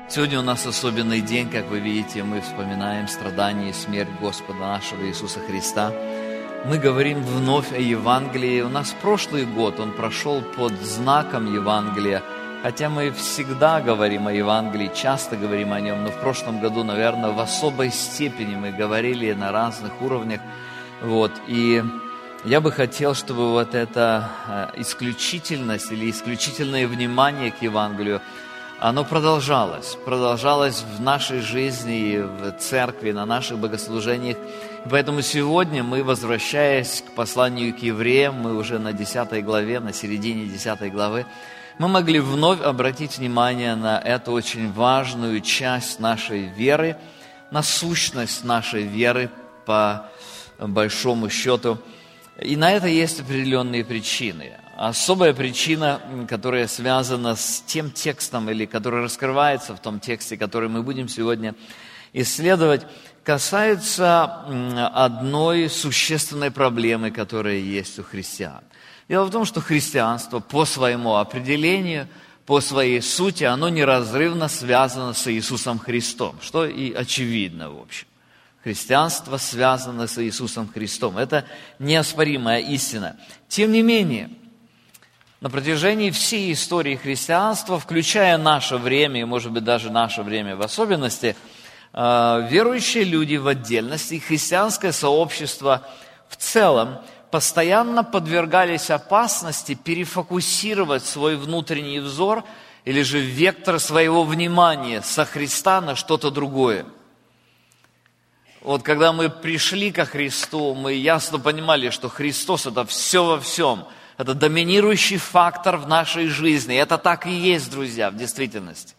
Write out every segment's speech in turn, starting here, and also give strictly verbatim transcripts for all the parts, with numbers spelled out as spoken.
Сегодня у нас особенный день, как вы видите, мы вспоминаем страдания и смерть Господа нашего Иисуса Христа. Мы говорим вновь о Евангелии. У нас прошлый год, он прошел под знаком Евангелия, хотя мы всегда говорим о Евангелии, часто говорим о нем, но в прошлом году, наверное, в особой степени мы говорили на разных уровнях. Вот. И я бы хотел, чтобы вот эта исключительность или исключительное внимание к Евангелию, оно продолжалось, продолжалось в нашей жизни, в церкви, на наших богослужениях. И поэтому сегодня мы, возвращаясь к посланию к евреям, мы уже на десятой главе, на середине десятой главы, мы могли вновь обратить внимание на эту очень важную часть нашей веры, на сущность нашей веры по большому счету. И на это есть определенные причины. Особая причина, которая связана с тем текстом, или которая раскрывается в том тексте, который мы будем сегодня исследовать, касается одной существенной проблемы, которая есть у христиан. Дело в том, что христианство по своему определению, по своей сути, оно неразрывно связано с Иисусом Христом, что и очевидно в общем. Христианство связано с Иисусом Христом. Это неоспоримая истина. Тем не менее, на протяжении всей истории христианства, включая наше время, и, может быть, даже наше время в особенности, верующие люди в отдельности и христианское сообщество в целом постоянно подвергались опасности перефокусировать свой внутренний взор или же вектор своего внимания со Христа на что-то другое. Вот когда мы пришли ко Христу, мы ясно понимали, что Христос – это все во всем. Это доминирующий фактор в нашей жизни. Это так и есть, друзья, в действительности.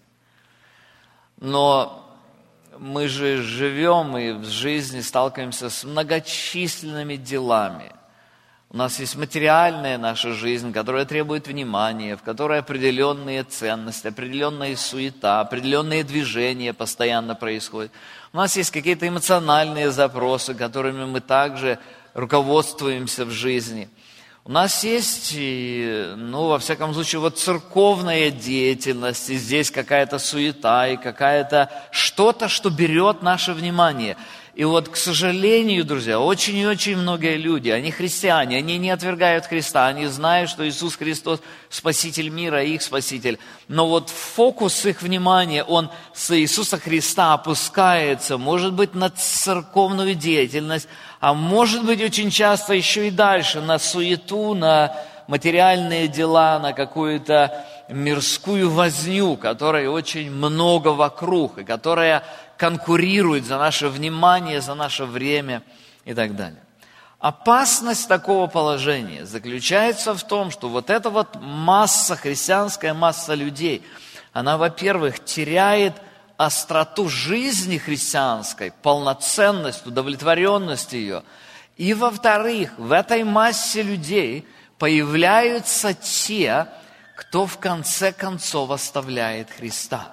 Но мы же живем и в жизни сталкиваемся с многочисленными делами. У нас есть материальная наша жизнь, которая требует внимания, в которой определенные ценности, определенная суета, определенные движения постоянно происходят. У нас есть какие-то эмоциональные запросы, которыми мы также руководствуемся в жизни. У нас есть, ну, во всяком случае, вот церковная деятельность, и здесь какая-то суета, и какая-то что-то, что берет наше внимание. И вот, к сожалению, друзья, очень и очень многие люди, они христиане, они не отвергают Христа, они знают, что Иисус Христос Спаситель мира, их Спаситель. Но вот фокус их внимания, он с Иисуса Христа опускается, может быть, на церковную деятельность, а может быть, очень часто еще и дальше, на суету, на материальные дела, на какую-то мирскую возню, которой очень много вокруг, и которая конкурирует за наше внимание, за наше время и так далее. Опасность такого положения заключается в том, что вот эта вот масса, христианская масса людей, она, во-первых, теряет остроту жизни христианской, полноценность, удовлетворенность ее. И, во-вторых, в этой массе людей появляются те, кто в конце концов оставляет Христа.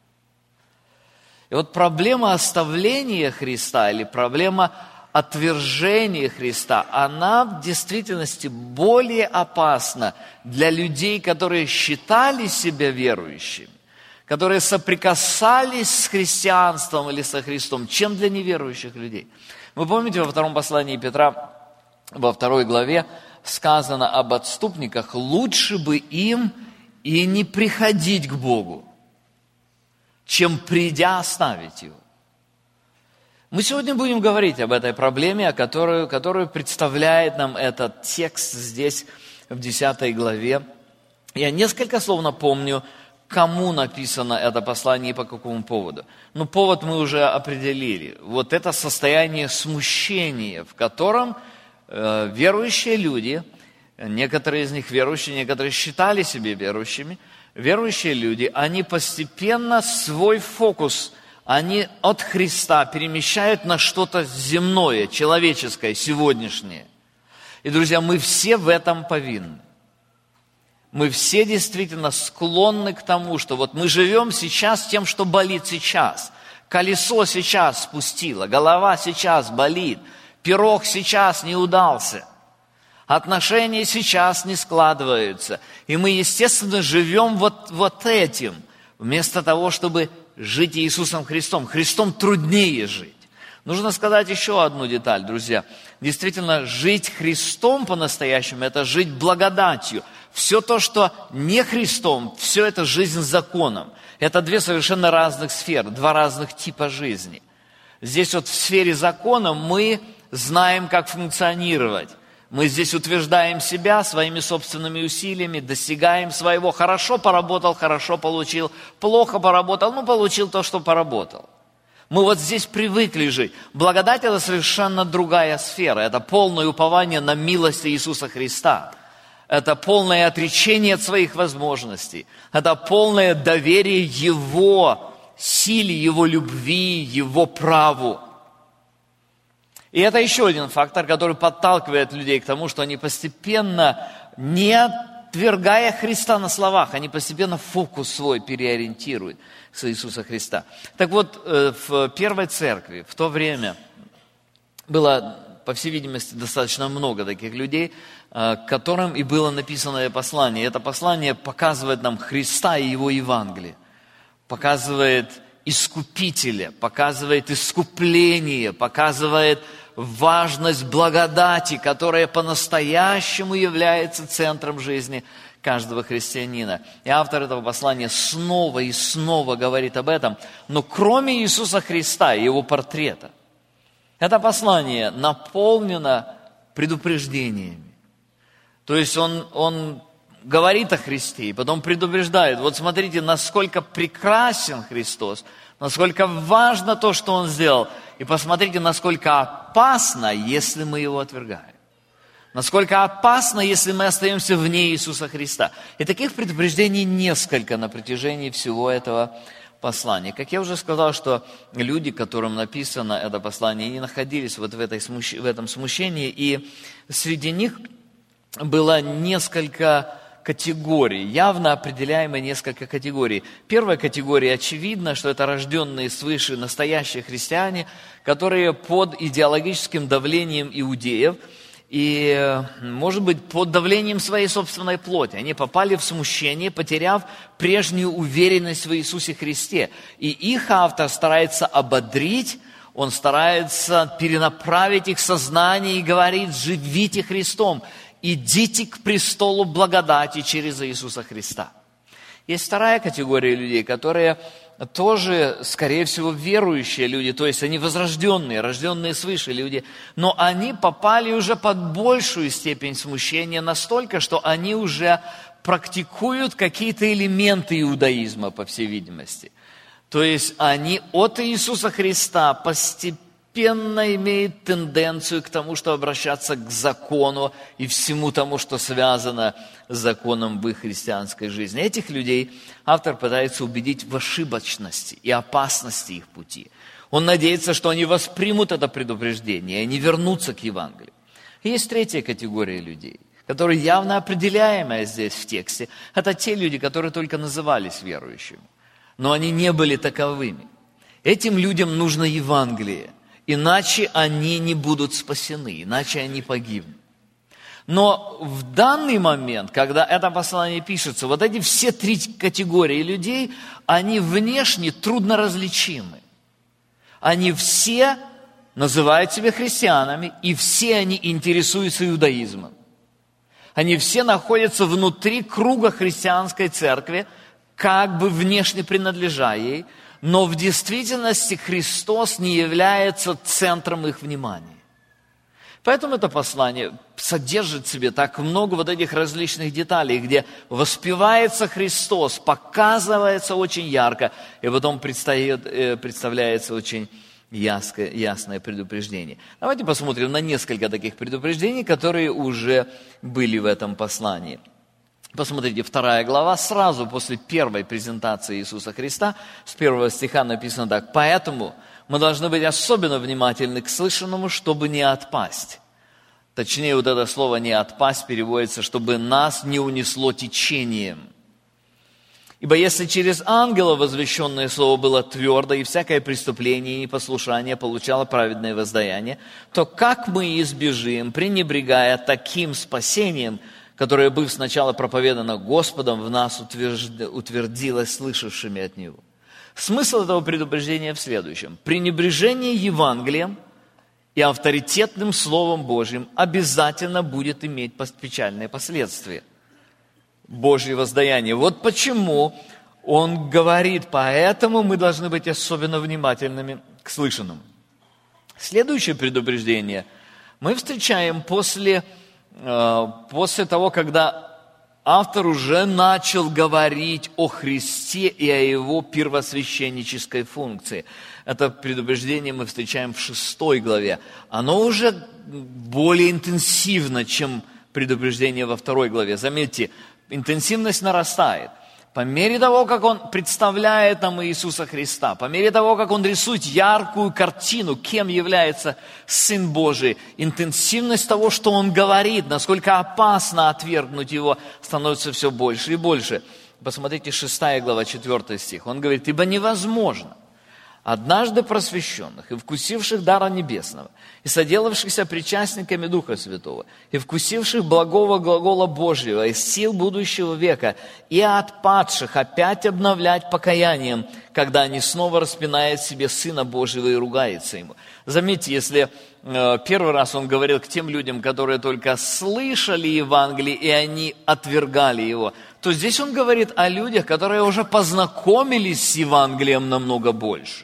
И вот проблема оставления Христа или проблема отвержения Христа, она в действительности более опасна для людей, которые считали себя верующими, которые соприкасались с христианством или со Христом, чем для неверующих людей. Вы помните, во втором послании Петра, во второй главе, сказано об отступниках: лучше бы им и не приходить к Богу, чем придя оставить Его. Мы сегодня будем говорить об этой проблеме, которую, которую представляет нам этот текст здесь, в десятой главе. Я несколько слов напомню, кому написано это послание и по какому поводу. Ну, повод мы уже определили. Вот это состояние смущения, в котором э, верующие люди, некоторые из них верующие, некоторые считали себя верующими, верующие люди, они постепенно свой фокус, они от Христа перемещают на что-то земное, человеческое, сегодняшнее. И, друзья, мы все в этом повинны. Мы все действительно склонны к тому, что вот мы живем сейчас тем, что болит сейчас. Колесо сейчас спустило, голова сейчас болит, пирог сейчас не удался. Отношения сейчас не складываются. И мы, естественно, живем вот, вот этим, вместо того, чтобы жить Иисусом Христом. Христом труднее жить. Нужно сказать еще одну деталь, друзья. Действительно, жить Христом по-настоящему – это жить благодатью. Все то, что не Христом, все это жизнь законом. Это две совершенно разных сферы, два разных типа жизни. Здесь вот в сфере закона мы знаем, как функционировать. Мы здесь утверждаем себя своими собственными усилиями, достигаем своего. Хорошо поработал, хорошо получил. Плохо поработал, ну получил то, что поработал. Мы вот здесь привыкли жить. Благодать – это совершенно другая сфера. Это полное упование на милость Иисуса Христа. Это полное отречение от своих возможностей. Это полное доверие Его силе, Его любви, Его праву. И это еще один фактор, который подталкивает людей к тому, что они постепенно, не отвергая Христа на словах, они постепенно фокус свой переориентируют с Иисуса Христа. Так вот, в первой церкви в то время было, по всей видимости, достаточно много таких людей, которым и было написано это послание. Это послание показывает нам Христа и Его Евангелие, показывает Искупителя, показывает искупление, показывает важность благодати, которая по-настоящему является центром жизни каждого христианина. И автор этого послания снова и снова говорит об этом. Но кроме Иисуса Христа и Его портрета, это послание наполнено предупреждениями. То есть он, он говорит о Христе и потом предупреждает. Вот смотрите, насколько прекрасен Христос, насколько важно то, что Он сделал. И посмотрите, насколько опасно, если мы Его отвергаем. Насколько опасно, если мы остаемся вне Иисуса Христа. И таких предупреждений несколько на протяжении всего этого послания. Как я уже сказал, что люди, которым написано это послание, не находились вот в, этой смущ... в этом смущении. И среди них было несколько категорий, явно определяемые несколько категорий. Первая категория, очевидно, что это рожденные свыше настоящие христиане, которые под идеологическим давлением иудеев и, может быть, под давлением своей собственной плоти. Они попали в смущение, потеряв прежнюю уверенность в Иисусе Христе. И их автор старается ободрить, он старается перенаправить их сознание и говорит: живите Христом. Идите к престолу благодати через Иисуса Христа. Есть вторая категория людей, которые тоже, скорее всего, верующие люди, то есть они возрожденные, рожденные свыше люди, но они попали уже под большую степень смущения настолько, что они уже практикуют какие-то элементы иудаизма, по всей видимости. То есть они от Иисуса Христа постепенно постепенно имеет тенденцию к тому, что обращаться к закону и всему тому, что связано с законом в их христианской жизни. Этих людей автор пытается убедить в ошибочности и опасности их пути. Он надеется, что они воспримут это предупреждение, и они вернутся к Евангелию. И есть третья категория людей, которая явно определяемая здесь в тексте. Это те люди, которые только назывались верующими, но они не были таковыми. Этим людям нужно Евангелие. Иначе они не будут спасены, иначе они погибнут. Но в данный момент, когда это послание пишется, вот эти все три категории людей, они внешне трудно различимы. Они все называют себя христианами, и все они интересуются иудаизмом. Они все находятся внутри круга христианской церкви, как бы внешне принадлежа ей, но в действительности Христос не является центром их внимания. Поэтому это послание содержит в себе так много вот этих различных деталей, где воспевается Христос, показывается очень ярко, и потом предстает, представляется очень ясное, ясное предупреждение. Давайте посмотрим на несколько таких предупреждений, которые уже были в этом послании. Посмотрите, вторая глава, сразу после первой презентации Иисуса Христа, с первого стиха написано так: «Поэтому мы должны быть особенно внимательны к слышанному, чтобы не отпасть». Точнее, вот это слово «не отпасть» переводится, чтобы нас не унесло течением. «Ибо если через ангела возвещенное слово было твердо, и всякое преступление и непослушание получало праведное воздаяние, то как мы избежим, пренебрегая таким спасением, которое, быв сначала проповедано Господом, в нас утвержд... утвердилось слышавшими от Него?» Смысл этого предупреждения в следующем. Пренебрежение Евангелием и авторитетным Словом Божьим обязательно будет иметь печальные последствия. Божье воздаяние. Вот почему он говорит, поэтому мы должны быть особенно внимательными к слышанному. Следующее предупреждение мы встречаем после, э, после того, когда автор уже начал говорить о Христе и о Его первосвященнической функции. Это предупреждение мы встречаем в шестой главе. Оно уже более интенсивно, чем предупреждение во второй главе. Заметьте, интенсивность нарастает. По мере того, как он представляет нам Иисуса Христа, по мере того, как он рисует яркую картину, кем является Сын Божий, интенсивность того, что он говорит, насколько опасно отвергнуть его, становится все больше и больше. Посмотрите, шестая глава, четвёртый стих. Он говорит, «Ибо невозможно однажды просвещенных и вкусивших дара небесного, и соделавшихся причастниками Духа Святого, и вкусивших благого глагола Божьего, из сил будущего века, и отпадших опять обновлять покаянием, когда они снова распинают себе Сына Божьего и ругаются Ему». Заметьте, если э, первый раз он говорил к тем людям, которые только слышали Евангелие, и они отвергали его, то здесь он говорит о людях, которые уже познакомились с Евангелием намного больше.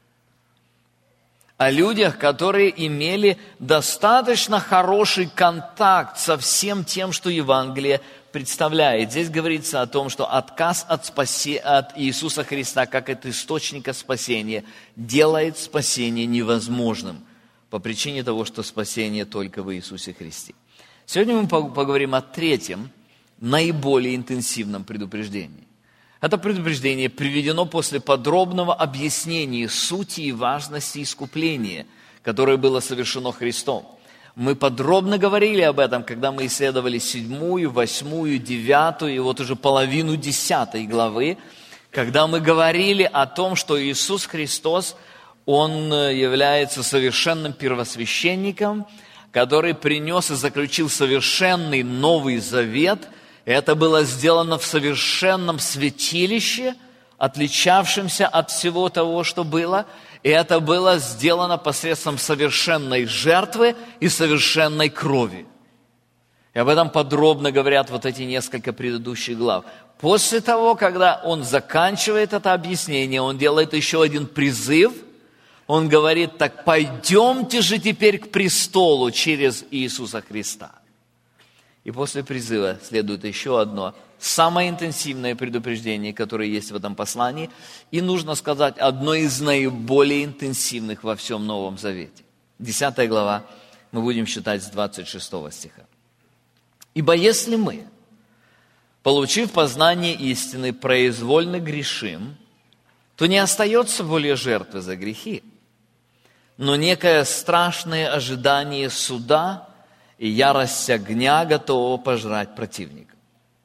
О людях, которые имели достаточно хороший контакт со всем тем, что Евангелие представляет. Здесь говорится о том, что отказ от, спасе... от Иисуса Христа, как от источника спасения, делает спасение невозможным по причине того, что спасение только в Иисусе Христе. Сегодня мы поговорим о третьем, наиболее интенсивном предупреждении. Это предупреждение приведено после подробного объяснения сути и важности искупления, которое было совершено Христом. Мы подробно говорили об этом, когда мы исследовали седьмую, восьмую, девятую и вот уже половину десятой главы, когда мы говорили о том, что Иисус Христос, Он является совершенным первосвященником, который принес и заключил совершенный Новый Завет. Это было сделано в совершенном святилище, отличавшемся от всего того, что было. И это было сделано посредством совершенной жертвы и совершенной крови. И об этом подробно говорят вот эти несколько предыдущих глав. После того, когда он заканчивает это объяснение, он делает еще один призыв. Он говорит, так пойдемте же теперь к престолу через Иисуса Христа. И после призыва следует еще одно, самое интенсивное предупреждение, которое есть в этом послании, и, нужно сказать, одно из наиболее интенсивных во всем Новом Завете. Десятая глава, мы будем читать с двадцать шестого стиха. «Ибо если мы, получив познание истины, произвольно грешим, то не остается более жертвы за грехи, но некое страшное ожидание суда и ярость огня готова пожрать противника.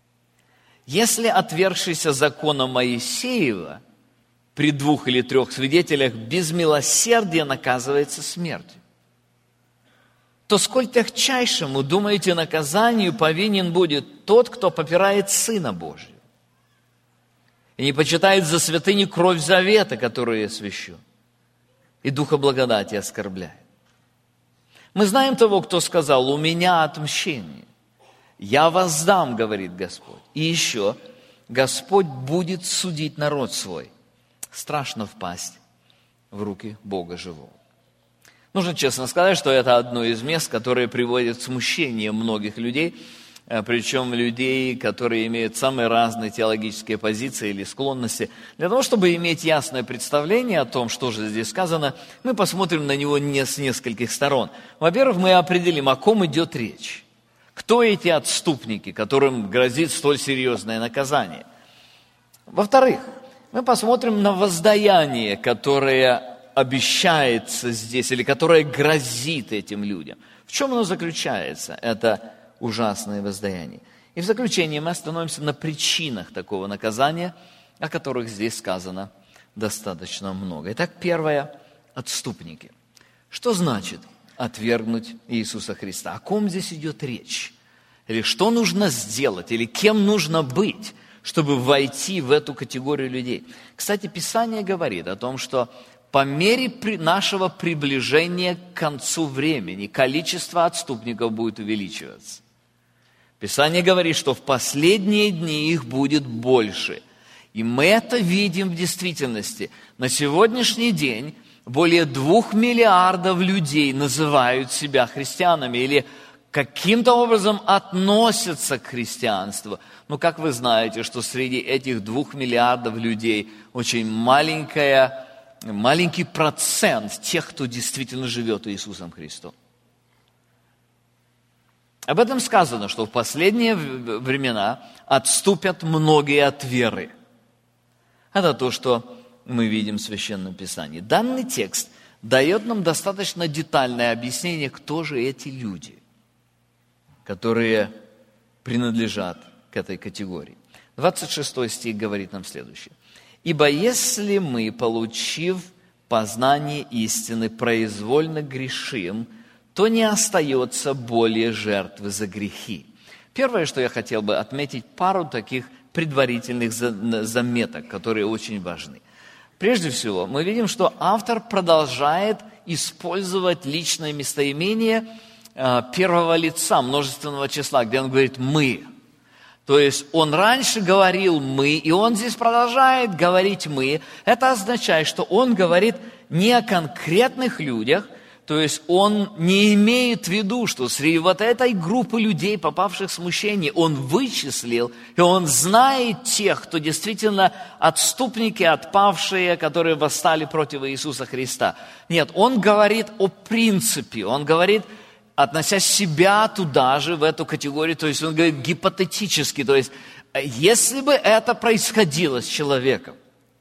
Если отвергшийся закона Моисеева при двух или трех свидетелях без милосердия наказывается смертью, то сколь тягчайшему, думаете, наказанию повинен будет тот, кто попирает Сына Божьего и не почитает за святыню кровь завета, которую я свящу, и духа благодати оскорбляет. Мы знаем того, кто сказал, у меня отмщение. Я воздам, говорит Господь. И еще, Господь будет судить народ свой. Страшно впасть в руки Бога живого. Нужно честно сказать, что это одно из мест, которое приводит к смущению многих людей, причем людей, которые имеют самые разные теологические позиции или склонности. Для того, чтобы иметь ясное представление о том, что же здесь сказано, мы посмотрим на него не с нескольких сторон. Во-первых, мы определим, о ком идет речь. Кто эти отступники, которым грозит столь серьезное наказание? Во-вторых, мы посмотрим на воздаяние, которое обещается здесь, или которое грозит этим людям. В чем оно заключается? Это ужасное воздаяние. И в заключение мы остановимся на причинах такого наказания, о которых здесь сказано достаточно много. Итак, первое – отступники. Что значит отвергнуть Иисуса Христа? О ком здесь идет речь? Или что нужно сделать? Или кем нужно быть, чтобы войти в эту категорию людей. Кстати, Писание говорит о том, что по мере нашего приближения к концу времени количество отступников будет увеличиваться. Писание говорит, что в последние дни их будет больше. И мы это видим в действительности. На сегодняшний день более двух миллиардов людей называют себя христианами или каким-то образом относятся к христианству. Но как вы знаете, что среди этих двух миллиардов людей очень маленькая, маленький процент тех, кто действительно живет Иисусом Христом. Об этом сказано, что в последние времена отступят многие от веры. Это то, что мы видим в Священном Писании. Данный текст дает нам достаточно детальное объяснение, кто же эти люди, которые принадлежат к этой категории. двадцать шестой стих говорит нам следующее. «Ибо если мы, получив познание истины, произвольно грешим, то не остается более жертвы за грехи». Первое, что я хотел бы отметить, пару таких предварительных заметок, которые очень важны. Прежде всего, мы видим, что автор продолжает использовать личное местоимение первого лица, множественного числа, где он говорит «мы». То есть он раньше говорил «мы», и он здесь продолжает говорить «мы». Это означает, что он говорит не о конкретных людях, то есть он не имеет в виду, что среди вот этой группы людей, попавших в смущение, он вычислил, и он знает тех, кто действительно отступники, отпавшие, которые восстали против Иисуса Христа. Нет, он говорит о принципе, он говорит, относя себя туда же, в эту категорию, то есть он говорит гипотетически, то есть если бы это происходило с человеком,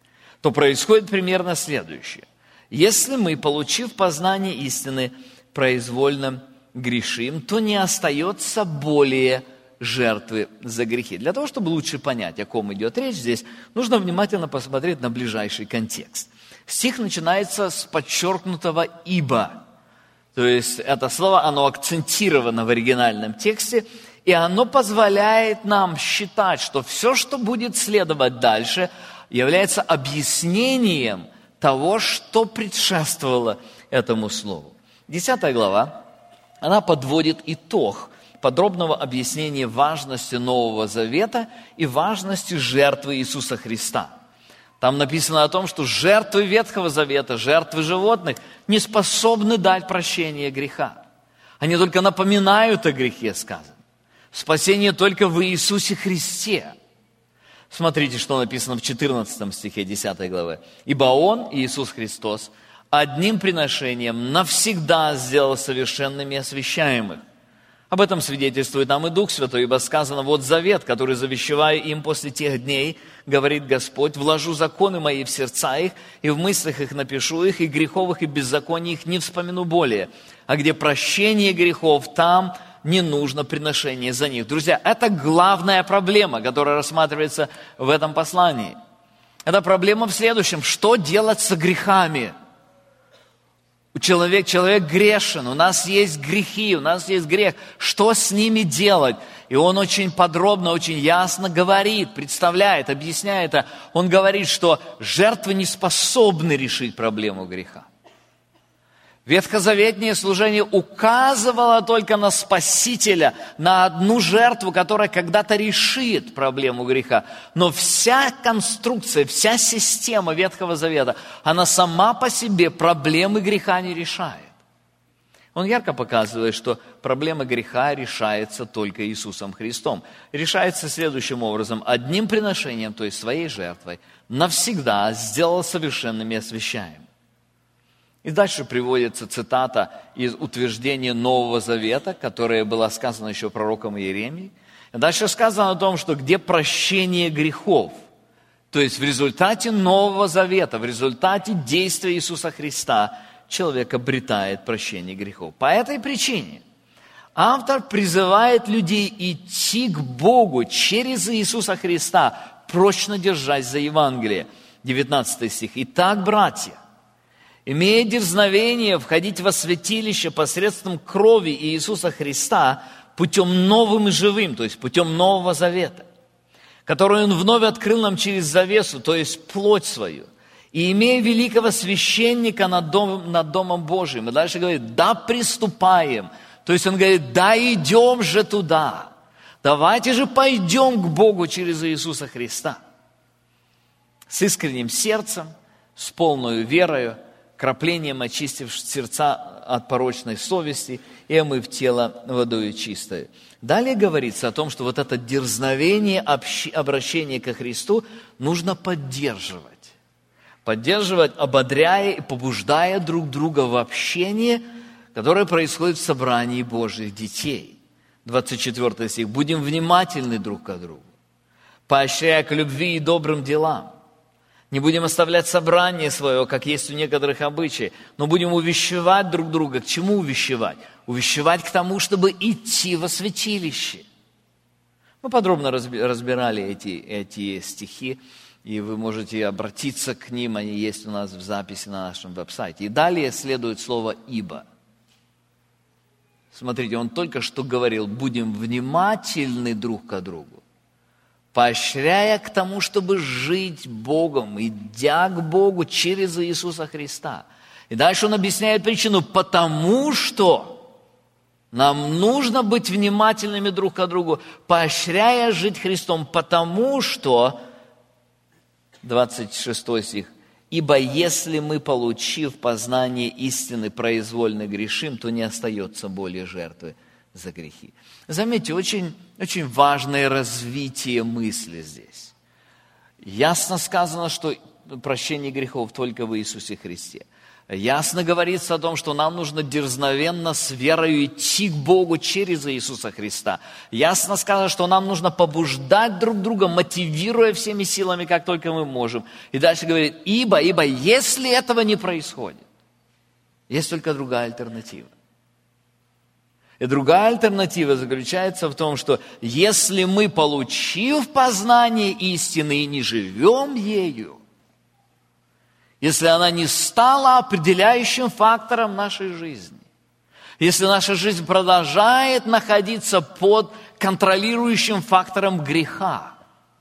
то происходит примерно следующее. Если мы, получив познание истины, произвольно грешим, то не остается более жертвы за грехи. Для того, чтобы лучше понять, о ком идет речь здесь, нужно внимательно посмотреть на ближайший контекст. Стих начинается с подчеркнутого «ибо». То есть это слово, оно акцентировано в оригинальном тексте, и оно позволяет нам считать, что все, что будет следовать дальше, является объяснением того, что предшествовало этому слову. Десятая глава, она подводит итог подробного объяснения важности Нового Завета и важности жертвы Иисуса Христа. Там написано о том, что жертвы Ветхого Завета, жертвы животных не способны дать прощение греха. Они только напоминают о грехе, сказано. Спасение только в Иисусе Христе. Смотрите, что написано в четырнадцатом стихе десятой главы. «Ибо Он, Иисус Христос, одним приношением навсегда сделал совершенными освящаемых». Об этом свидетельствует нам и Дух Святой, ибо сказано: «Вот завет, который завещеваю им после тех дней, говорит Господь, вложу законы мои в сердца их, и в мыслях их напишу их, и греховых и беззаконий их не вспомину более. А где прощение грехов, там не нужно приношение за них». Друзья, это главная проблема, которая рассматривается в этом послании. Это проблема в следующем: что делать со грехами? Человек, человек грешен, у нас есть грехи, у нас есть грех. Что с ними делать? И он очень подробно, очень ясно говорит, представляет, объясняет это. Он говорит, что жертвы не способны решить проблему греха. Ветхозаветное служение указывало только на Спасителя, на одну жертву, которая когда-то решит проблему греха. Но вся конструкция, вся система Ветхого Завета, она сама по себе проблемы греха не решает. Он ярко показывает, что проблема греха решается только Иисусом Христом. Решается следующим образом: одним приношением, то есть своей жертвой, навсегда сделал совершенными освящаемыми. И дальше приводится цитата из утверждения Нового Завета, которое было сказано еще пророком Иеремией. И дальше сказано о том, что где прощение грехов, то есть в результате Нового Завета, в результате действия Иисуса Христа, человек обретает прощение грехов. По этой причине автор призывает людей идти к Богу через Иисуса Христа, прочно держась за Евангелие. девятнадцатый стих. «Итак, братья, имея дерзновение входить во святилище посредством крови Иисуса Христа путем новым и живым, то есть путем Нового Завета, которую Он вновь открыл нам через завесу, то есть плоть свою. И имея великого священника над, дом, над Домом Божиим. И дальше говорит, да приступаем. То есть Он говорит, да идем же туда. Давайте же пойдем к Богу через Иисуса Христа. С искренним сердцем, с полной верою, краплением очистив сердца от порочной совести и омыв тело водою чистою. Далее говорится о том, что вот это дерзновение обращения ко Христу нужно поддерживать. Поддерживать, ободряя и побуждая друг друга в общение, которое происходит в собрании Божьих детей. двадцать четвёртый стих. «Будем внимательны друг к другу, поощряя к любви и добрым делам. Не будем оставлять собрание свое, как есть у некоторых обычаев, но будем увещевать друг друга». К чему увещевать? Увещевать к тому, чтобы идти во святилище. Мы подробно разбирали эти, эти стихи, и вы можете обратиться к ним, они есть у нас в записи на нашем веб-сайте. И далее следует слово «ибо». Смотрите, он только что говорил, будем внимательны друг к другу, поощряя к тому, чтобы жить Богом, идя к Богу через Иисуса Христа. И дальше он объясняет причину, потому что нам нужно быть внимательными друг к другу, поощряя жить Христом, потому что, двадцать шестой стих, «Ибо если мы, получив познание истины, произвольно грешим, то не остается более жертвы за грехи». Заметьте, очень, очень важное развитие мысли здесь. Ясно сказано, что прощение грехов только в Иисусе Христе. Ясно говорится о том, что нам нужно дерзновенно с верою идти к Богу через Иисуса Христа. Ясно сказано, что нам нужно побуждать друг друга, мотивируя всеми силами, как только мы можем. И дальше говорит, ибо, ибо если этого не происходит, есть только другая альтернатива. И другая альтернатива заключается в том, что если мы, получив познание истины и не живем ею, если она не стала определяющим фактором нашей жизни, если наша жизнь продолжает находиться под контролирующим фактором греха,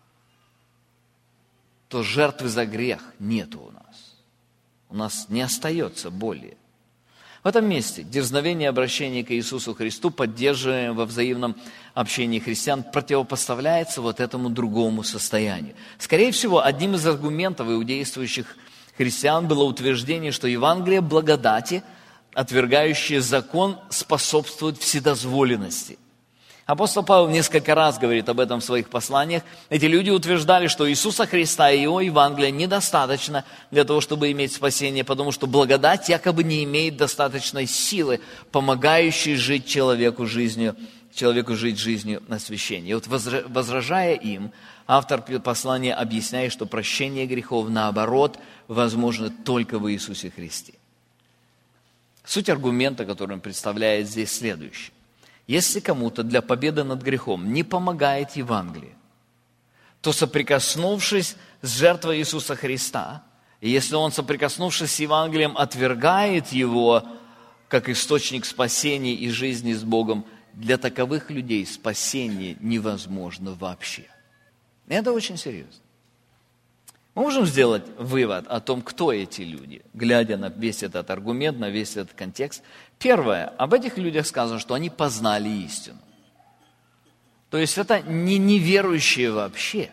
то жертвы за грех нету у нас. У нас не остается более. В этом месте дерзновение обращения к Иисусу Христу, поддерживаемое во взаимном общении христиан, противопоставляется вот этому другому состоянию. Скорее всего, одним из аргументов иудействующих христиан было утверждение, что Евангелие благодати, отвергающее закон, способствует вседозволенности. Апостол Павел несколько раз говорит об этом в своих посланиях. Эти люди утверждали, что Иисуса Христа и Его Евангелия недостаточно для того, чтобы иметь спасение, потому что благодать якобы не имеет достаточной силы, помогающей жить человеку жизнью, человеку жить жизнью освящения. И вот возражая им, автор послания объясняет, что прощение грехов, наоборот, возможно только в Иисусе Христе. Суть аргумента, который он представляет здесь, следующий. Если кому-то для победы над грехом не помогает Евангелие, то, соприкоснувшись с жертвой Иисуса Христа, и если он, соприкоснувшись с Евангелием, отвергает его как источник спасения и жизни с Богом, для таковых людей спасение невозможно вообще. Это очень серьезно. Мы можем сделать вывод о том, кто эти люди, глядя на весь этот аргумент, на весь этот контекст. Первое, об этих людях сказано, что они познали истину. То есть это не неверующие вообще.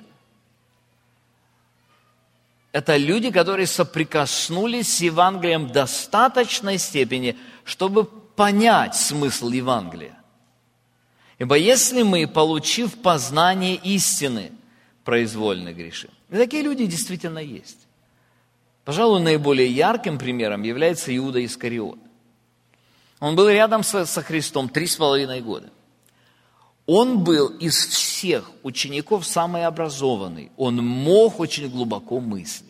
Это люди, которые соприкоснулись с Евангелием в достаточной степени, чтобы понять смысл Евангелия. Ибо если мы, получив познание истины, произвольно грешим. И такие люди действительно есть. Пожалуй, наиболее ярким примером является Иуда Искариот. Он был рядом со, со Христом три с половиной года. Он был из всех учеников самый образованный. Он мог очень глубоко мыслить.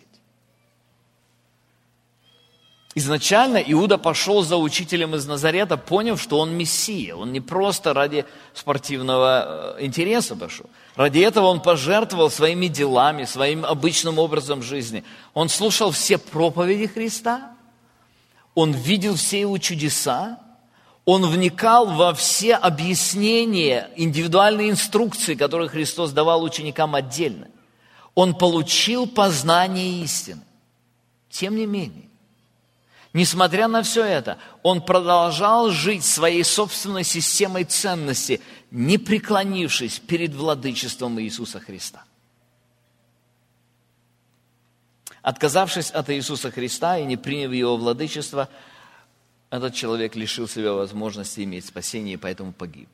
Изначально Иуда пошел за учителем из Назарета, поняв, что он Мессия. Он не просто ради спортивного интереса пошел. Ради этого он пожертвовал своими делами, своим обычным образом жизни. Он слушал все проповеди Христа, он видел все его чудеса, Он вникал во все объяснения, индивидуальные инструкции, которые Христос давал ученикам отдельно. Он получил познание истины. Тем не менее, несмотря на все это, он продолжал жить своей собственной системой ценностей, не преклонившись перед владычеством Иисуса Христа. Отказавшись от Иисуса Христа и не приняв Его владычество, этот человек лишил себя возможности иметь спасение и поэтому погиб.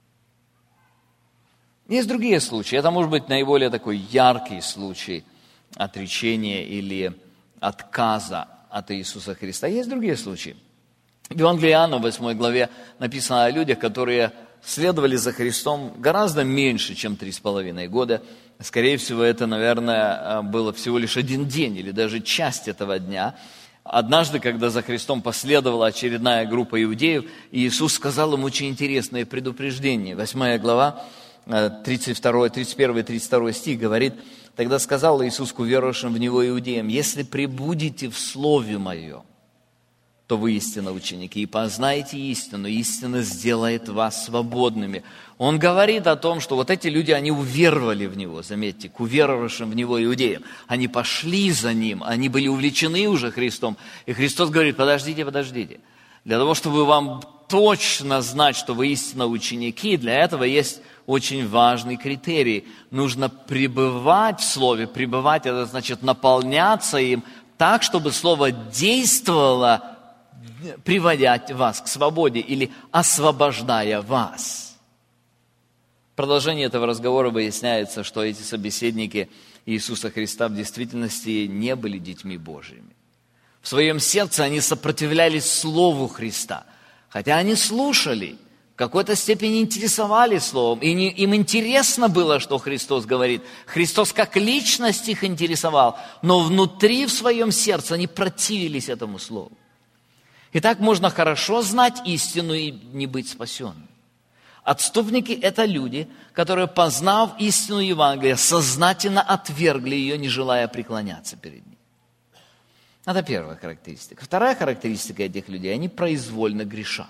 Есть другие случаи. Это может быть наиболее такой яркий случай отречения или отказа от Иисуса Христа. Есть другие случаи. В Евангелии Иоанна, в восьмой главе, написано о людях, которые следовали за Христом гораздо меньше, чем три с половиной года. Скорее всего, это, наверное, было всего лишь один день или даже часть этого дня. Однажды, когда за Христом последовала очередная группа иудеев, Иисус сказал им очень интересное предупреждение. Восьмая глава, тридцать второй, тридцать первый, тридцать второй стих говорит: «Тогда сказал Иисус к уверовавшим в Него иудеям: если пребудете в Слове Моем, то вы истинно ученики, и познаете истину, истина сделает вас свободными». Он говорит о том, что вот эти люди, они уверовали в Него, заметьте, к уверовавшим в Него иудеям. Они пошли за Ним, они были увлечены уже Христом. И Христос говорит: подождите, подождите. Для того, чтобы вам точно знать, что вы истинно ученики, для этого есть очень важный критерий. Нужно пребывать в Слове. Пребывать – это значит наполняться им так, чтобы Слово действовало, приводя вас к свободе или освобождая вас. В продолжении этого разговора выясняется, что эти собеседники Иисуса Христа в действительности не были детьми Божьими. В своем сердце они сопротивлялись Слову Христа, хотя они слушали, в какой-то степени интересовались Словом, и не, им интересно было, что Христос говорит. Христос как личность их интересовал, но внутри в своем сердце они противились этому Слову. Итак, можно хорошо знать истину и не быть спасенным. Отступники – это люди, которые, познав истину Евангелия, сознательно отвергли ее, не желая преклоняться перед ней. Это первая характеристика. Вторая характеристика этих людей – они произвольно грешат.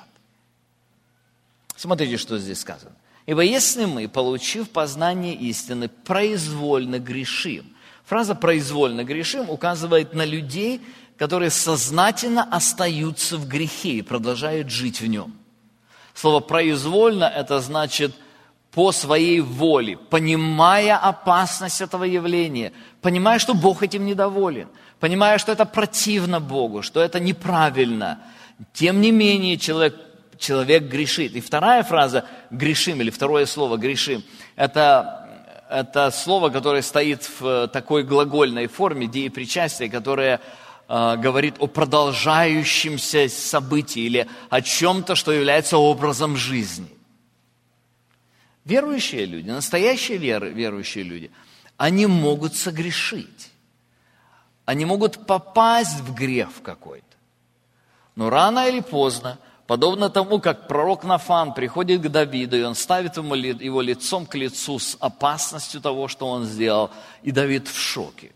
Смотрите, что здесь сказано. «Ибо если мы, получив познание истины, произвольно грешим». Фраза «произвольно грешим» указывает на людей, которые сознательно остаются в грехе и продолжают жить в нем. Слово «произвольно» – это значит по своей воле, понимая опасность этого явления, понимая, что Бог этим недоволен, понимая, что это противно Богу, что это неправильно. Тем не менее, человек, человек грешит. И вторая фраза «грешим» или второе слово «грешим» – это, это слово, которое стоит в такой глагольной форме, деепричастия, которое говорит о продолжающемся событии или о чем-то, что является образом жизни. Верующие люди, настоящие веры, верующие люди, они могут согрешить. Они могут попасть в грех какой-то. Но рано или поздно, подобно тому, как пророк Нафан приходит к Давиду, и он ставит ему, его лицом к лицу с опасностью того, что он сделал, и Давид в шоке.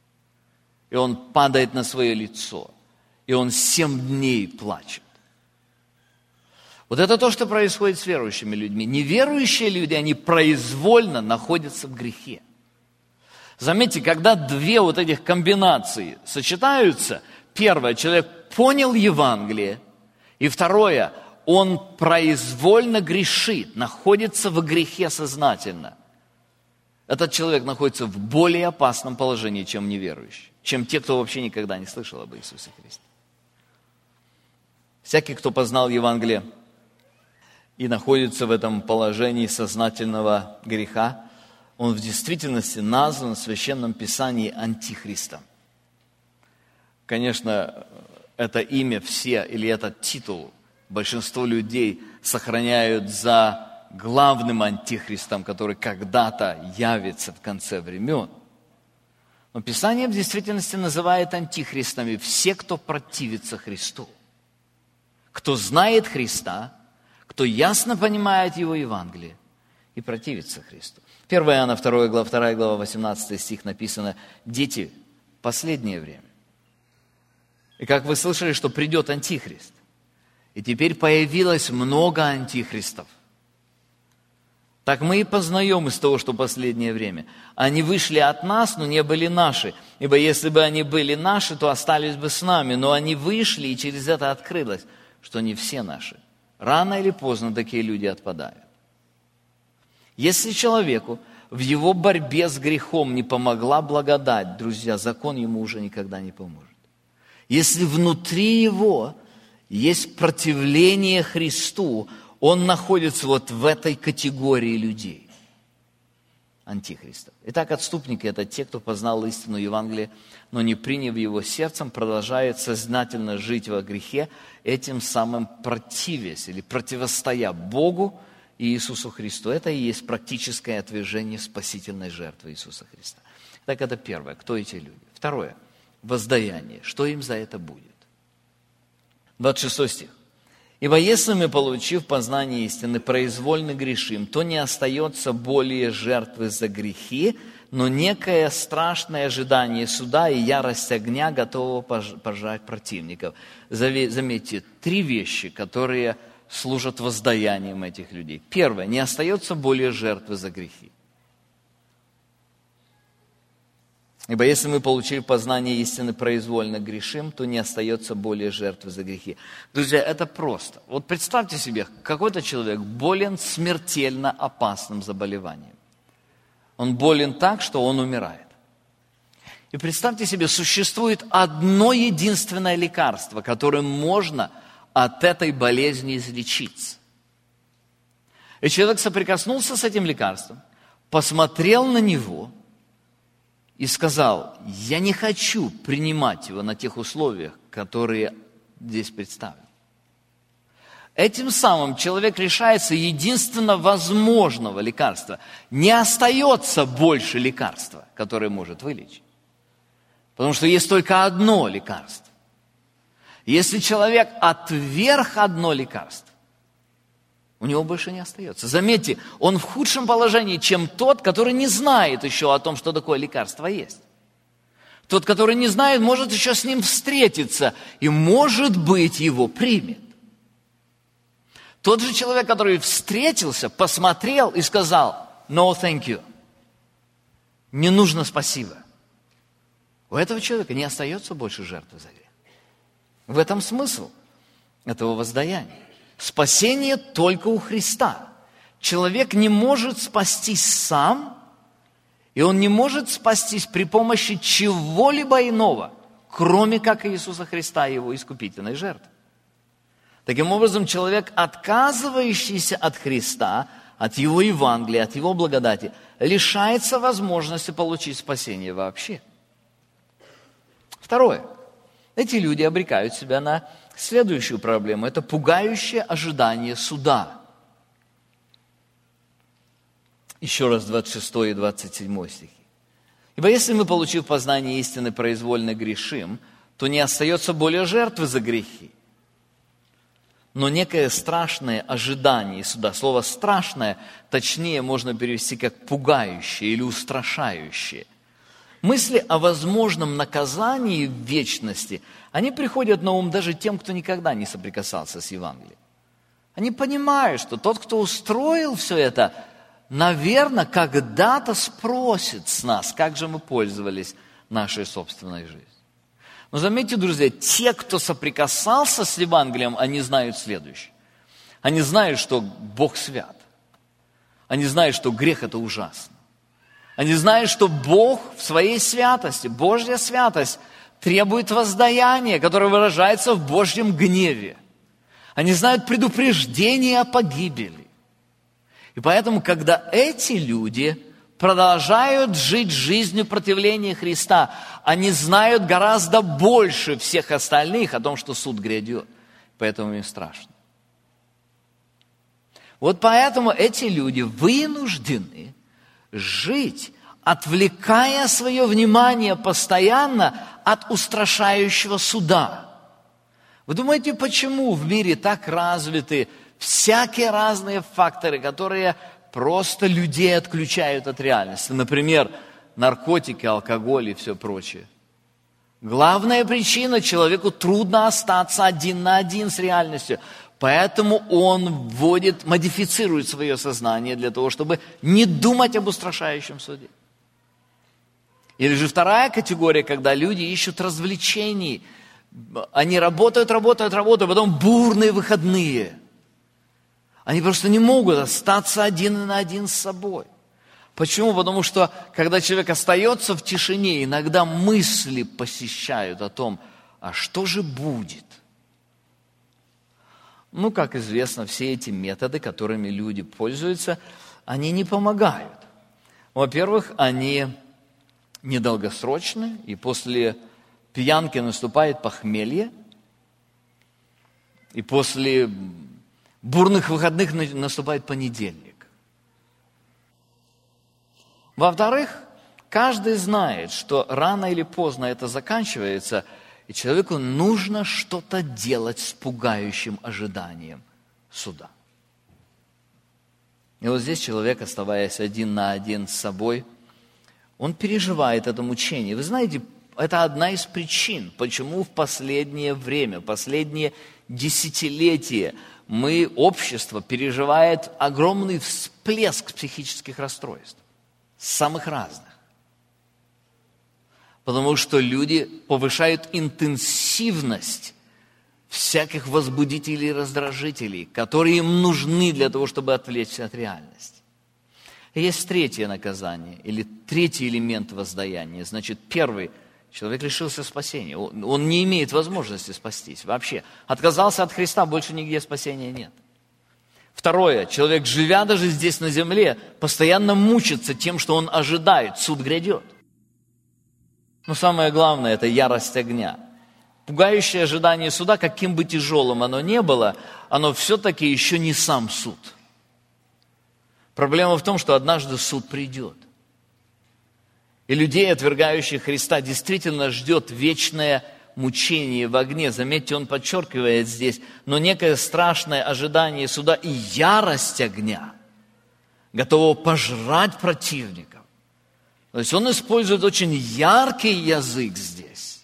И он падает на свое лицо. И он семь дней плачет. Вот это то, что происходит с верующими людьми. Неверующие люди, они произвольно находятся в грехе. Заметьте, когда две вот этих комбинации сочетаются, первое, человек понял Евангелие, и второе, он произвольно грешит, находится в грехе сознательно. Этот человек находится в более опасном положении, чем неверующий, чем те, кто вообще никогда не слышал об Иисусе Христе. Всякий, кто познал Евангелие и находится в этом положении сознательного греха, он в действительности назван в Священном Писании антихристом. Конечно, это имя все, или этот титул большинство людей сохраняют за главным антихристом, который когда-то явится в конце времен. Но Писание в действительности называет антихристами все, кто противится Христу. Кто знает Христа, кто ясно понимает Его Евангелие и противится Христу. первое Иоанна вторая глава, вторая глава, восемнадцатый стих написано: «Дети, последнее время. И как вы слышали, что придет антихрист. И теперь появилось много антихристов. Так мы и познаем из того, что последнее время. Они вышли от нас, но не были наши. Ибо если бы они были наши, то остались бы с нами. Но они вышли, и через это открылось, что не все наши. Рано или поздно такие люди отпадают. Если человеку в его борьбе с грехом не помогла благодать, друзья, закон ему уже никогда не поможет. Если внутри его есть противление Христу, он находится вот в этой категории людей, антихристов. Итак, отступники – это те, кто познал истину Евангелия, но не приняв его сердцем, продолжает сознательно жить во грехе, этим самым противясь или противостоя Богу и Иисусу Христу. Это и есть практическое отвержение спасительной жертвы Иисуса Христа. Так это первое. Кто эти люди? Второе. Воздаяние. Что им за это будет? двадцать шестой стих. «Ибо если мы, получив познание истины, произвольно грешим, то не остается более жертвы за грехи, но некое страшное ожидание суда и ярость огня, готового пожрать противников». Заметьте, три вещи, которые служат воздаянием этих людей. Первое. Не остается более жертвы за грехи. Ибо если мы получили познание истины, произвольно грешим, то не остается более жертвы за грехи. Друзья, это просто. Вот представьте себе, какой-то человек болен смертельно опасным заболеванием. Он болен так, что он умирает. И представьте себе, существует одно единственное лекарство, которым можно от этой болезни излечиться. И человек соприкоснулся с этим лекарством, посмотрел на него и сказал: я не хочу принимать его на тех условиях, которые здесь представлены. Этим самым человек лишается единственно возможного лекарства. Не остается больше лекарства, которое может вылечить. Потому что есть только одно лекарство. Если человек отверг одно лекарство, у него больше не остается. Заметьте, он в худшем положении, чем тот, который не знает еще о том, что такое лекарство есть. Тот, который не знает, может еще с ним встретиться и, может быть, его примет. Тот же человек, который встретился, посмотрел и сказал: no, thank you. Не нужно спасибо. У этого человека не остается больше жертвы за грех. В этом смысл этого воздаяния. Спасение только у Христа. Человек не может спастись сам, и он не может спастись при помощи чего-либо иного, кроме как Иисуса Христа и Его искупительной жертвы. Таким образом, человек, отказывающийся от Христа, от Его Евангелия, от Его благодати, лишается возможности получить спасение вообще. Второе. Эти люди обрекают себя на следующую проблему. Это пугающее ожидание суда. Еще раз двадцать шестой и двадцать седьмой стихи. «Ибо если мы, получив познание истины, произвольно грешим, то не остается более жертвы за грехи, но некое страшное ожидание суда». Слово «страшное» точнее можно перевести как «пугающее» или «устрашающее». Мысли о возможном наказании в вечности, они приходят на ум даже тем, кто никогда не соприкасался с Евангелием. Они понимают, что тот, кто устроил все это, наверное, когда-то спросит с нас, как же мы пользовались нашей собственной жизнью. Но заметьте, друзья, те, кто соприкасался с Евангелием, они знают следующее. Они знают, что Бог свят. Они знают, что грех – это ужасно. Они знают, что Бог в своей святости, Божья святость, требует воздаяния, которое выражается в Божьем гневе. Они знают предупреждение о погибели. И поэтому, когда эти люди продолжают жить жизнью противления Христа, они знают гораздо больше всех остальных о том, что суд грядет. Поэтому им страшно. Вот поэтому эти люди вынуждены жить, отвлекая свое внимание постоянно от устрашающего суда. Вы думаете, почему в мире так развиты всякие разные факторы, которые просто людей отключают от реальности? Например, наркотики, алкоголь и все прочее. Главная причина — человеку трудно остаться один на один с реальностью. Поэтому он вводит, модифицирует свое сознание для того, чтобы не думать об устрашающем суде. Или же вторая категория, когда люди ищут развлечений. Они работают, работают, работают, а потом бурные выходные. Они просто не могут остаться один на один с собой. Почему? Потому что, когда человек остается в тишине, иногда мысли посещают о том, а что же будет? Ну, как известно, все эти методы, которыми люди пользуются, они не помогают. Во-первых, они недолгосрочны, и после пьянки наступает похмелье, и после бурных выходных наступает понедельник. Во-вторых, каждый знает, что рано или поздно это заканчивается, и человеку нужно что-то делать с пугающим ожиданием суда. И вот здесь человек, оставаясь один на один с собой, он переживает это мучение. Вы знаете, это одна из причин, почему в последнее время, последние десятилетия мы, общество, переживает огромный всплеск психических расстройств, самых разных. Потому что люди повышают интенсивность всяких возбудителей и раздражителей, которые им нужны для того, чтобы отвлечься от реальности. И есть третье наказание, или третий элемент воздаяния. Значит, первый, человек лишился спасения. Он, он не имеет возможности спастись вообще. Отказался от Христа, больше нигде спасения нет. Второе, человек, живя даже здесь на земле, постоянно мучится тем, что он ожидает, суд грядет. Но самое главное, это ярость огня. Пугающее ожидание суда, каким бы тяжелым оно ни было, оно все-таки еще не сам суд. Проблема в том, что однажды суд придет. И людей, отвергающих Христа, действительно ждет вечное мучение в огне. Заметьте, он подчеркивает здесь, но некое страшное ожидание суда и ярость огня, готового пожрать противников. То есть он использует очень яркий язык здесь.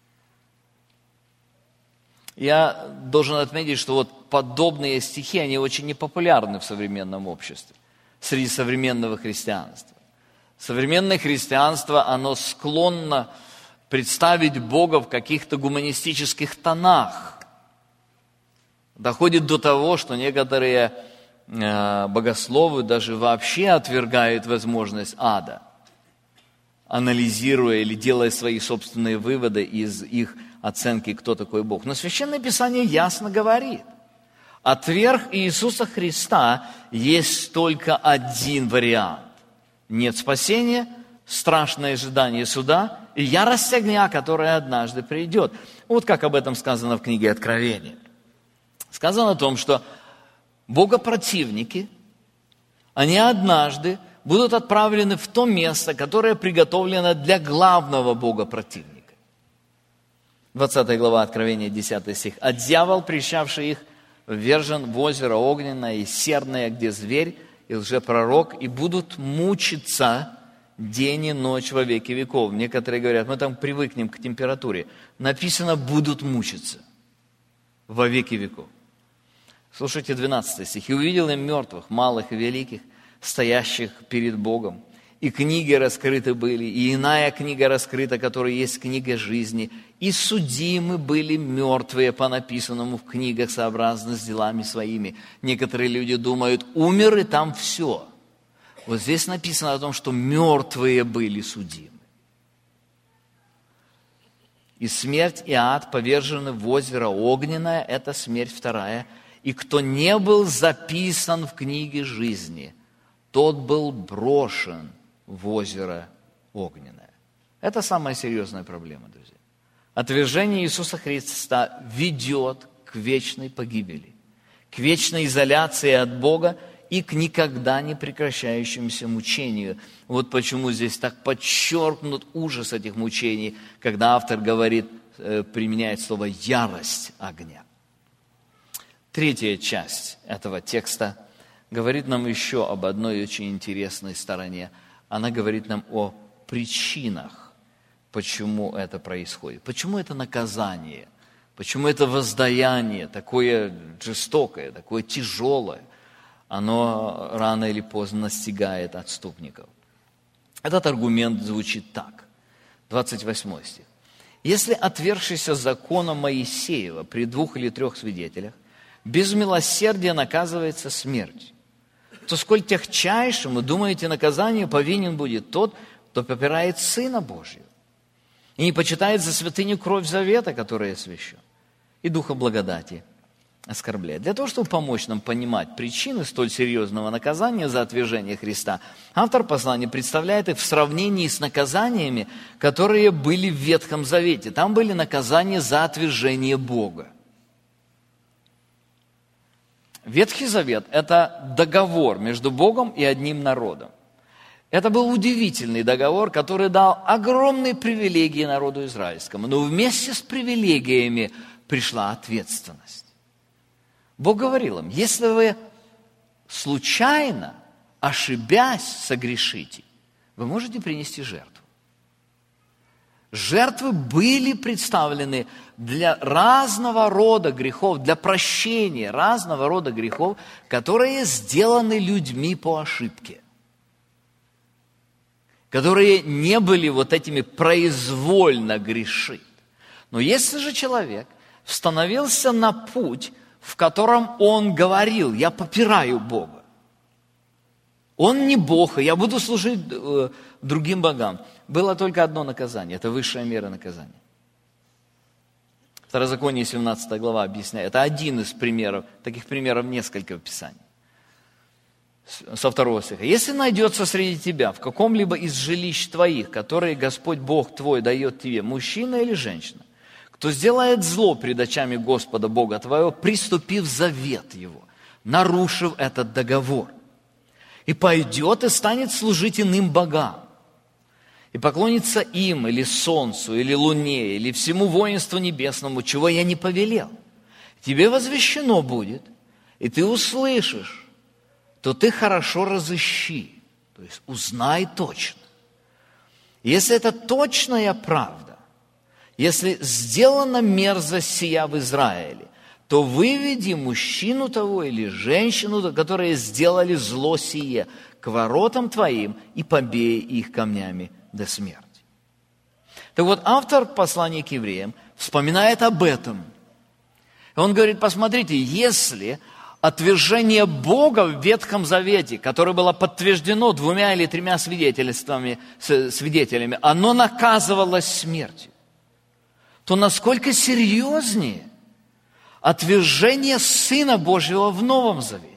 Я должен отметить, что вот подобные стихи, они очень непопулярны в современном обществе, среди современного христианства. Современное христианство, оно склонно представить Бога в каких-то гуманистических тонах. Доходит до того, что некоторые э, богословы даже вообще отвергают возможность ада, анализируя или делая свои собственные выводы из их оценки, кто такой Бог. Но Священное Писание ясно говорит, отверг Иисуса Христа есть только один вариант. Нет спасения, страшное ожидание суда и ярость огня, которая однажды придет. Вот как об этом сказано в книге Откровения. Сказано о том, что богопротивники, они однажды будут отправлены в то место, которое приготовлено для главного богопротивника. двадцатая глава Откровения, десятый стих. «А дьявол, прельщавший их, ввержен в озеро огненное и серное, где зверь и лжепророк, и будут мучиться день и ночь во веки веков». Некоторые говорят, мы там привыкнем к температуре. Написано, будут мучиться во веки веков. Слушайте, двенадцатый стих. «И увидел им мертвых, малых и великих, стоящих перед Богом. И книги раскрыты были, и иная книга раскрыта, которая есть книга жизни. И судимы были мертвые по написанному в книгах сообразно с делами своими». Некоторые люди думают, умер и там все. Вот здесь написано о том, что мертвые были судимы. И смерть и ад повержены в озеро огненное, это смерть вторая. И кто не был записан в книге жизни, тот был брошен в озеро огненное. Это самая серьезная проблема, друзья. Отвержение Иисуса Христа ведет к вечной погибели, к вечной изоляции от Бога и к никогда не прекращающемуся мучению. Вот почему здесь так подчеркнут ужас этих мучений, когда автор говорит, применяет слово «ярость огня». Третья часть этого текста говорит нам еще об одной очень интересной стороне. Она говорит нам о причинах, почему это происходит. Почему это наказание Почему это воздаяние такое жестокое, такое тяжелое, оно рано или поздно настигает отступников? Этот аргумент звучит так. двадцать восьмой стих. «Если отвергшийся закона Моисеева при двух или трех свидетелях без милосердия наказывается смертью, то сколь тягчайшему, думаете, наказание повинен будет тот, кто попирает Сына Божьего и не почитает за святыню кровь завета, которая освящен, и духа благодати оскорбляет». Для того, чтобы помочь нам понимать причины столь серьезного наказания за отвержение Христа, автор послания представляет их в сравнении с наказаниями, которые были в Ветхом Завете. Там были наказания за отвержение Бога. Ветхий Завет – это договор между Богом и одним народом. Это был удивительный договор, который дал огромные привилегии народу израильскому. Но вместе с привилегиями пришла ответственность. Бог говорил им: если вы случайно, ошибясь, согрешите, вы можете принести жертву. Жертвы были представлены для разного рода грехов, для прощения разного рода грехов, которые сделаны людьми по ошибке, которые не были вот этими произвольно грешить. Но если же человек становился на путь, в котором он говорил: я попираю Бога, он не Бог, и я буду служить э, другим богам, было только одно наказание, это высшая мера наказания. Второзаконие, семнадцатая глава объясняет, это один из примеров, таких примеров несколько в Писании. Со второго стиха. «Если найдется среди тебя в каком-либо из жилищ твоих, которые Господь Бог твой дает тебе, мужчина или женщина, кто сделает зло пред очами Господа Бога твоего, приступив завет Его, нарушив этот договор, и пойдет и станет служить иным богам, и поклонится им, или солнцу, или луне, или всему воинству небесному, чего я не повелел, тебе возвещено будет, и ты услышишь, то ты хорошо разыщи, то есть узнай точно. Если это точная правда, если сделана мерзость сия в Израиле, то выведи мужчину того или женщину, которые сделали зло сие, к воротам твоим и побей их камнями до смерти. Так вот, автор послания к евреям вспоминает об этом. Он говорит: посмотрите, если отвержение Бога в Ветхом Завете, которое было подтверждено двумя или тремя свидетельствами, свидетелями, оно наказывалось смертью, то насколько серьезнее отвержение Сына Божьего в Новом Завете.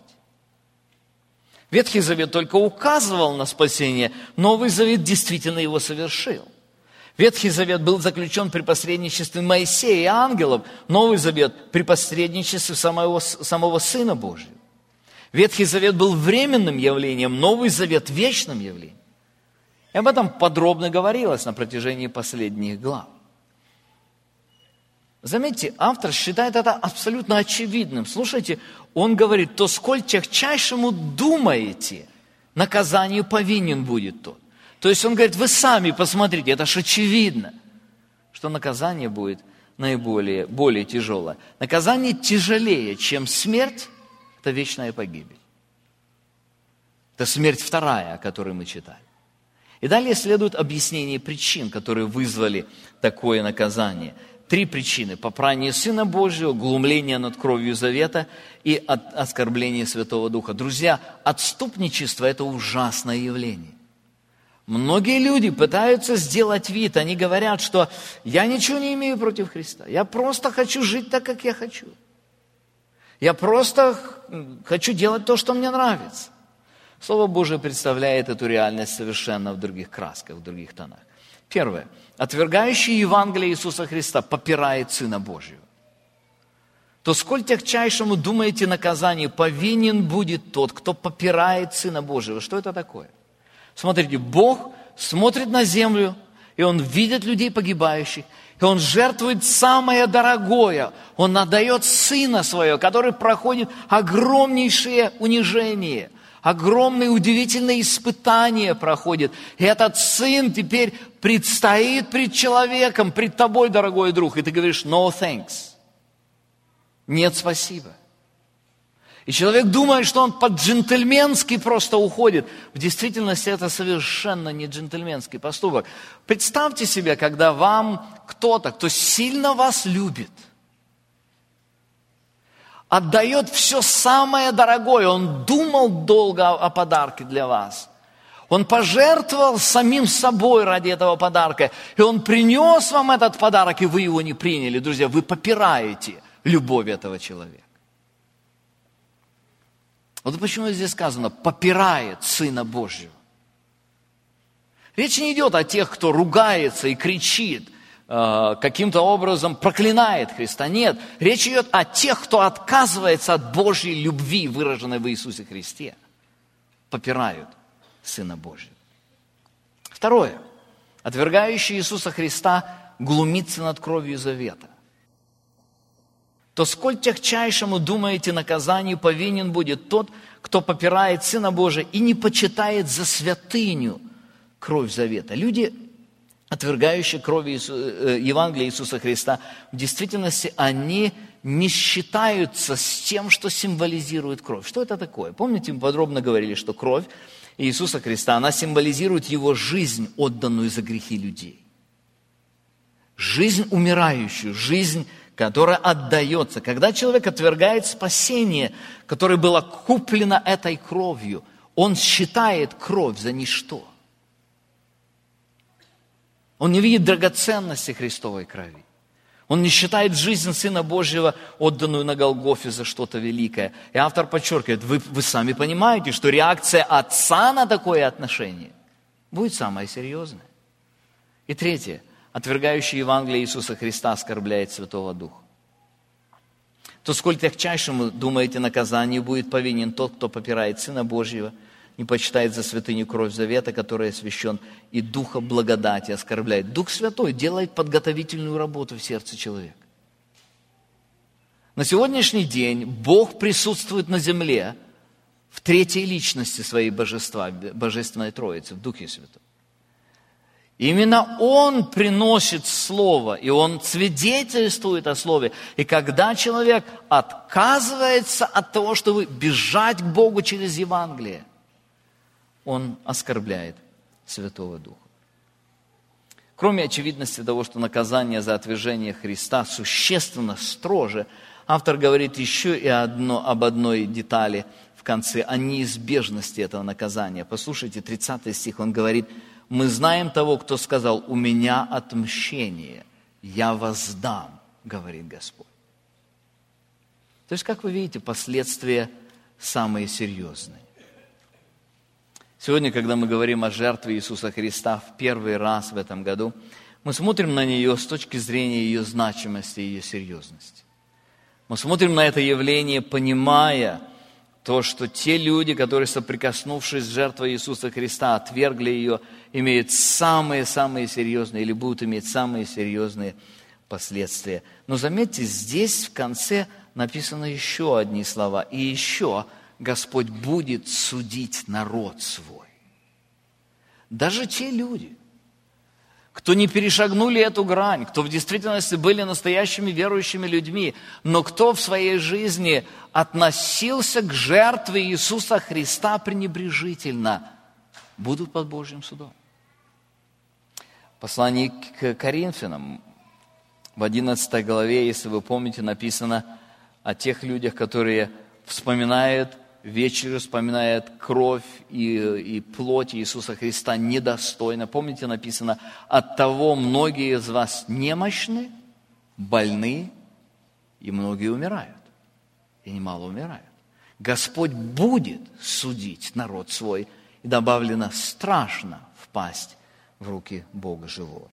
Ветхий Завет только указывал на спасение, Новый Завет действительно его совершил. Ветхий Завет был заключен при посредничестве Моисея и ангелов, Новый Завет при посредничестве самого, самого Сына Божьего. Ветхий Завет был временным явлением, Новый Завет – вечным явлением. И об этом подробно говорилось на протяжении последних глав. Заметьте, автор считает это абсолютно очевидным. Слушайте, он говорит: то сколь тягчайшему думаете, наказанию повинен будет тот. То есть он говорит: вы сами посмотрите, это ж очевидно, что наказание будет наиболее более тяжелое. Наказание тяжелее, чем смерть, это вечная погибель. Это смерть вторая, о которой мы читали. И далее следует объяснение причин, которые вызвали такое наказание. Три причины: попрание Сына Божьего, глумление над кровью завета и оскорбление Святого Духа. Друзья, отступничество – это ужасное явление. Многие люди пытаются сделать вид, они говорят, что я ничего не имею против Христа, я просто хочу жить так, как я хочу. Я просто хочу делать то, что мне нравится. Слово Божие представляет эту реальность совершенно в других красках, в других тонах. Первое. Отвергающий Евангелие Иисуса Христа попирает Сына Божьего. То сколь тягчайшему, думаете, наказанию повинен будет тот, кто попирает Сына Божьего. Что это такое? Смотрите, Бог смотрит на землю, и Он видит людей погибающих, и Он жертвует самое дорогое. Он отдает Сына Своего, который проходит огромнейшее унижение, огромные удивительные испытания проходит. И этот Сын теперь предстоит пред человеком, пред тобой, дорогой друг, и ты говоришь: no thanks. Нет, спасибо. И человек думает, что он по-джентльменски просто уходит. В действительности это совершенно не джентльменский поступок. Представьте себе, когда вам кто-то, кто сильно вас любит, отдает все самое дорогое. Он думал долго о подарке для вас. Он пожертвовал самим собой ради этого подарка. И он принес вам этот подарок, и вы его не приняли. Друзья, вы попираете любовь этого человека. Вот почему здесь сказано «попирает Сына Божьего». Речь не идет о тех, кто ругается и кричит, каким-то образом проклинает Христа. Нет, речь идет о тех, кто отказывается от Божьей любви, выраженной в Иисусе Христе. Попирают Сына Божьего. Второе. Отвергающий Иисуса Христа глумится над кровью завета. То сколь тягчайшему, думаете, наказанию повинен будет тот, кто попирает Сына Божия и не почитает за святыню кровь завета. Люди, отвергающие кровь Иису... Евангелия Иисуса Христа, в действительности они не считаются с тем, что символизирует кровь. Что это такое? Помните, мы подробно говорили, что кровь Иисуса Христа, она символизирует Его жизнь, отданную за грехи людей. Жизнь умирающую, жизнь, которая отдается. Когда человек отвергает спасение, которое было куплено этой кровью, он считает кровь за ничто. Он не видит драгоценности Христовой крови. Он не считает жизнь Сына Божьего, отданную на Голгофе, за что-то великое. И автор подчеркивает, вы, вы сами понимаете, что реакция Отца на такое отношение будет самая серьезная. И третье. Отвергающий Евангелие Иисуса Христа оскорбляет Святого Духа. То сколь тягчайшему, думаете, наказанию будет повинен тот, кто попирает Сына Божьего, не почитает за святыню кровь завета, который освящен, и Духа благодати оскорбляет. Дух Святой делает подготовительную работу в сердце человека. На сегодняшний день Бог присутствует на земле в третьей личности своей божества, Божественной Троицы, в Духе Святом. Именно Он приносит Слово, и Он свидетельствует о Слове. И когда человек отказывается от того, чтобы бежать к Богу через Евангелие, он оскорбляет Святого Духа. Кроме очевидности того, что наказание за отвержение Христа существенно строже, автор говорит еще и одно, об одной детали в конце, о неизбежности этого наказания. Послушайте, тридцатый стих, он говорит: «Мы знаем того, кто сказал, у меня отмщение, я воздам, говорит Господь». То есть, как вы видите, последствия самые серьезные. Сегодня, когда мы говорим о жертве Иисуса Христа в первый раз в этом году, мы смотрим на нее с точки зрения ее значимости и ее серьезности. Мы смотрим на это явление, понимая то, что те люди, которые, соприкоснувшись с жертвой Иисуса Христа, отвергли ее, имеют самые-самые серьезные или будут иметь самые серьезные последствия. Но заметьте, здесь в конце написано еще одни слова. И еще Господь будет судить народ свой. Даже те люди, кто не перешагнули эту грань, кто в действительности были настоящими верующими людьми, но кто в своей жизни относился к жертве Иисуса Христа пренебрежительно, будут под Божьим судом. В послании к Коринфянам в одиннадцатой главе, если вы помните, написано о тех людях, которые вспоминают вечерю, вспоминают кровь и, и плоть Иисуса Христа недостойно. Помните, написано: «Оттого многие из вас немощны, больны, и многие умирают». И немало умирают. Господь будет судить народ свой, и добавлено: страшно впасть в руки Бога живого.